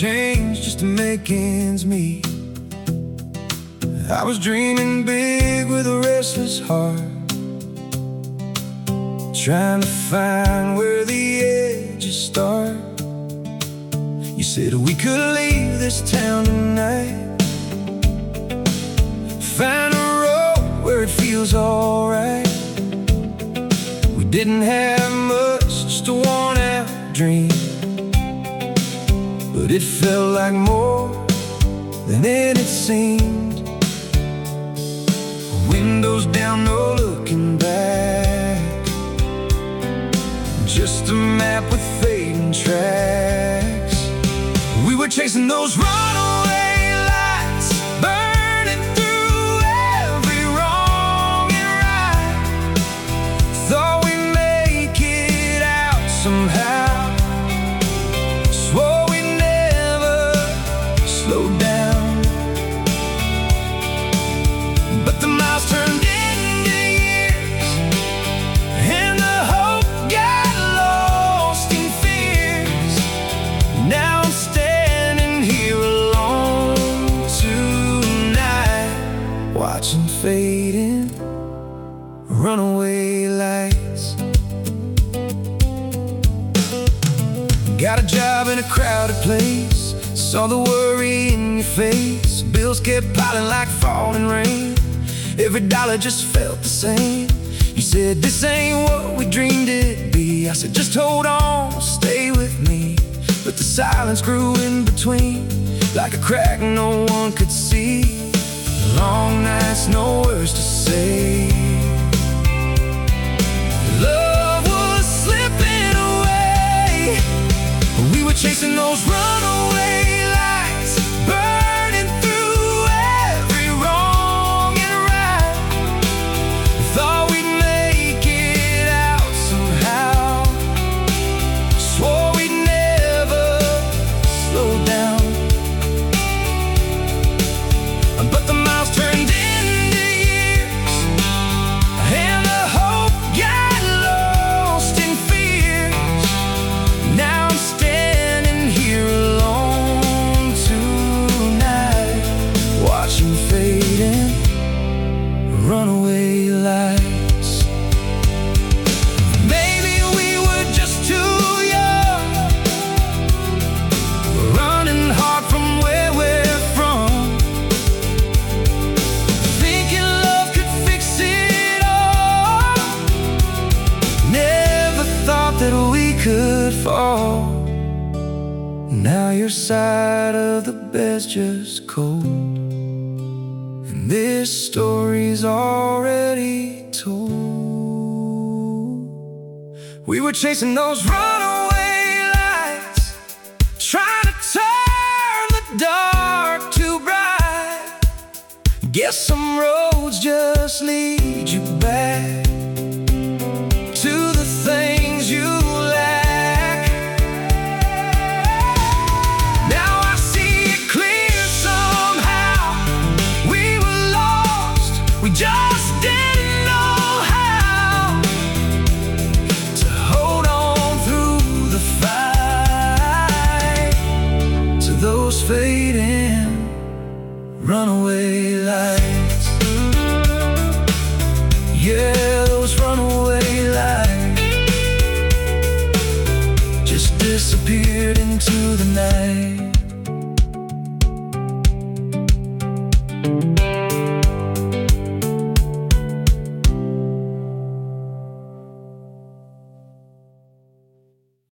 change just to make ends meet. I was dreaming big with a restless heart, trying to find where the edges start. You said we could leave this town tonight, find a road where it feels alright. We didn't have much, just a worn-out dream, but it felt like more than it seemed. Windows down, no looking back, just a map with fading tracks. We were chasing those runaway lights, burning through every wrong and right. Thought we'd make it out somehow, swore we'd never slow down. But the miles turned into years, and the hope got lost in fears. Now I'm standing here alone tonight, watching fading runaway lights. Got a job in a crowded place, saw the worry in your face. Bills kept piling like falling rain, every dollar just felt the same. You said this ain't what we dreamed it'd be. I said just hold on, stay with me. But the silence grew in between, like a crack no one could see. Long nights, no words to say. Love was slipping away. We were chasing those runaway lights, burning through every wrong and right. Thought we'd make it out somehow, swore we'd never slow down. But the miles turned into years, and the hope got lost in fears. Now I'm standing here alone tonight, watching fading runaway lights. Maybe we were just too young, running hard from where we're from, thinking love could fix it all. Never thought that we could fall. Now your side of the bed's just cold, and this story's already told. We were chasing those runaway lights, trying to turn the dark to bright. Guess some roads just lead you back to the things you lack. Now I see it clear somehow. We were lost, we just didn't know how to hold on through the fight, to those fading runaway lights. Yeah, those runaway lights just disappeared into the night.